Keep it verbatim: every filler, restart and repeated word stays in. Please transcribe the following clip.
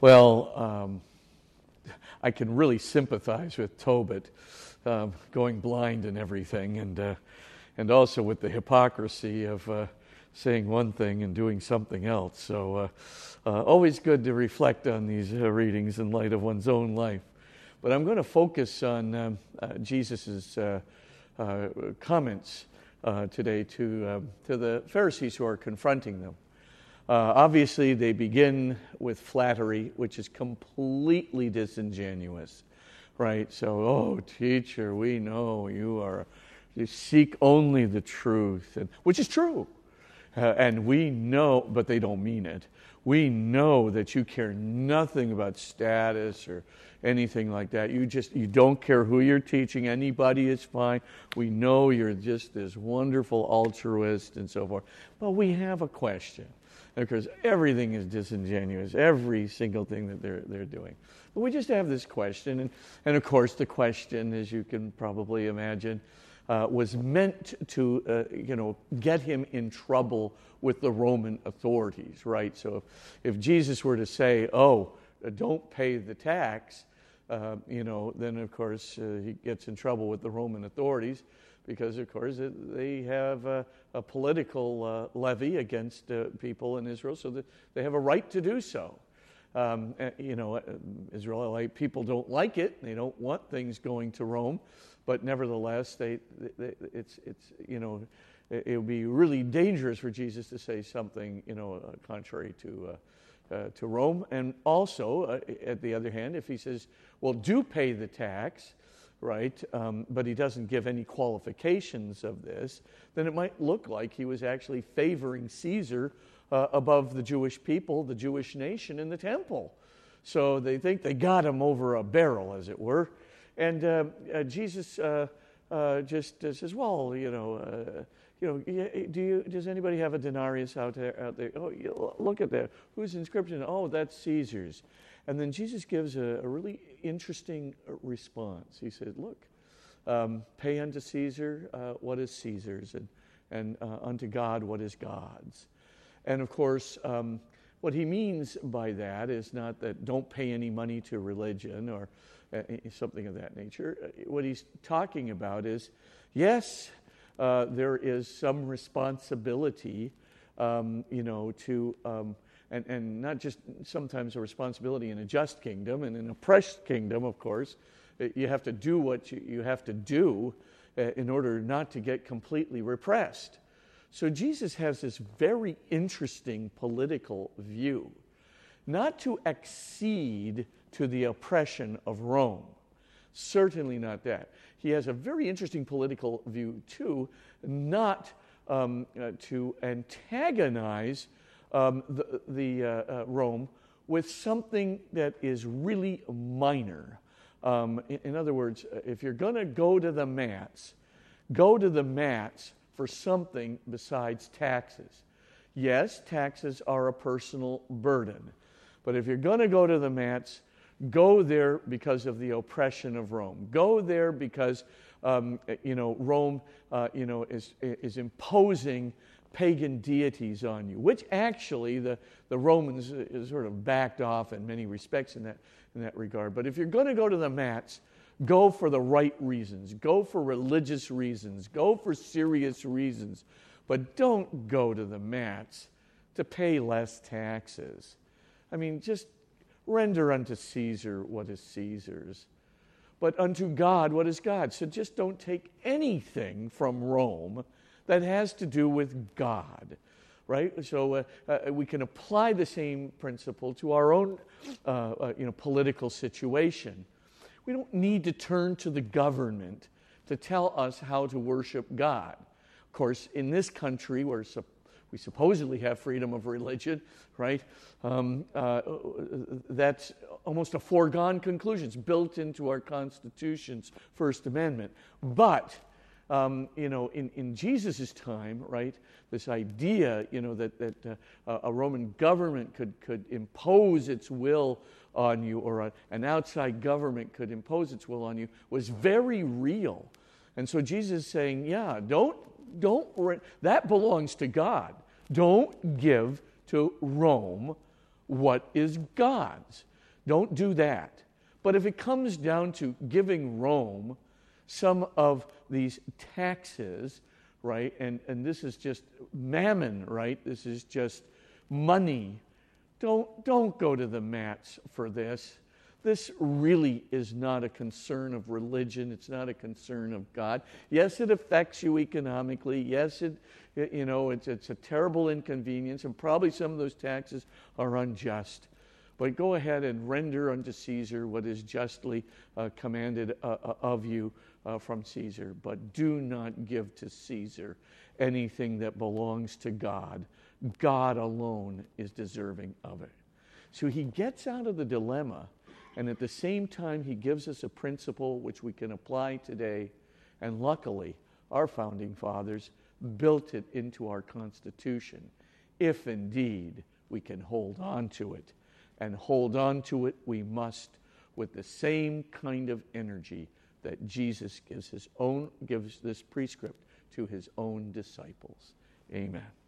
Well, um, I can really sympathize with Tobit um, going blind and everything, and uh, and also with the hypocrisy of uh, saying one thing and doing something else. So uh, uh, always good to reflect on these uh, readings in light of one's own life. But I'm going to focus on um, uh, Jesus' uh, uh, comments uh, today to uh, to the Pharisees who are confronting them. Uh, obviously, they begin with flattery, which is completely disingenuous, right? So, oh, teacher, we know you are, you seek only the truth, and, which is true. Uh, and we know, but they don't mean it. We know that you care nothing about status or anything like that. You just, you don't care who you're teaching. Anybody is fine. We know you're just this wonderful altruist and so forth. But we have a question. Because everything is disingenuous, every single thing that they're they're doing. But we just have this question, and, and of course the question, as you can probably imagine, uh, was meant to uh, you know get him in trouble with the Roman authorities, right? So if, if Jesus were to say, "Oh, don't pay the tax," uh, you know, then of course uh, he gets in trouble with the Roman authorities. Because, of course, it, they have a, a political uh, levy against uh, people in Israel, so that they have a right to do so. Um, you know, Israelite people don't like it; they don't want things going to Rome, but nevertheless, they, they it's it's you know, it, it would be really dangerous for Jesus to say something you know uh, contrary to uh, uh, to Rome. And also, uh, at the other hand, if he says, "Well, do pay the tax," right, um, but he doesn't give any qualifications of this, then it might look like he was actually favoring Caesar uh, above the Jewish people, the Jewish nation, and the temple. So they think they got him over a barrel, as it were. And uh, uh, Jesus uh, uh, just uh, says, well, you know, uh, you know, do you, does anybody have a denarius out there? Out there? Oh, you, look at that. Whose inscription? Oh, that's Caesar's. And then Jesus gives a, a really interesting response. He said, look, um, pay unto Caesar uh, what is Caesar's, and, and uh, unto God what is God's. And of course, um, what he means by that is not that don't pay any money to religion or uh, something of that nature. What he's talking about is, yes, uh, there is some responsibility, um, you know, to... Um, And, and not just sometimes a responsibility in a just kingdom, and in an oppressed kingdom, of course, you have to do what you, you have to do uh, in order not to get completely repressed. So Jesus has this very interesting political view, not to accede to the oppression of Rome. Certainly not that. He has a very interesting political view, too, not um, uh, to antagonize Um, the, the uh, uh, Rome with something that is really minor. Um, in, in other words, if you're going to go to the mats, go to the mats for something besides taxes. Yes, taxes are a personal burden, but if you're going to go to the mats, go there because of the oppression of Rome. Go there because um, you know Rome, uh, you know, is is imposing pagan deities on you, which actually the, the Romans is sort of backed off in many respects in that in that regard. But if you're going to go to the mats, go for the right reasons. Go for religious reasons. Go for serious reasons. But don't go to the mats to pay less taxes. I mean, just render unto Caesar what is Caesar's, but unto God what is God's. So just don't take anything from Rome that has to do with God, right? So uh, uh, we can apply the same principle to our own, uh, uh, you know, political situation. We don't need to turn to the government to tell us how to worship God. Of course, in this country, where sup- we supposedly have freedom of religion, right? Um, uh, that's almost a foregone conclusion. It's built into our Constitution's First Amendment, but. Um, you know, in, in Jesus' time, right, this idea, you know, that, that uh, a Roman government could, could impose its will on you, or a, an outside government could impose its will on you, was very real. And so Jesus is saying, yeah, don't, don't, that belongs to God. Don't give to Rome what is God's. Don't do that. But if it comes down to giving Rome some of these taxes, right, and, and this is just mammon, right, this is just money, don't, don't go to the mats for this. This really is not a concern of religion. It's not a concern of God. Yes, it affects you economically. Yes, it, you know, it's, it's a terrible inconvenience, and probably some of those taxes are unjust. But go ahead and render unto Caesar what is justly uh, commanded uh, of you uh, from Caesar. But do not give to Caesar anything that belongs to God. God alone is deserving of it. So he gets out of the dilemma, and at the same time he gives us a principle which we can apply today. And luckily, our founding fathers built it into our Constitution, if indeed we can hold on to it. And hold on to it we must with the same kind of energy that Jesus gives his own gives this prescript to his own disciples. Amen.